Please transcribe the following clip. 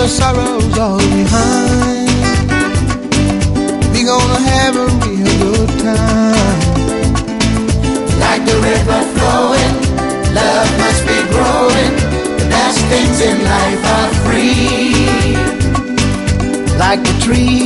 the sorrows all behind. We gonna have a real good time. Like the river flowing, love must be growing. The best things in life are free. Like the tree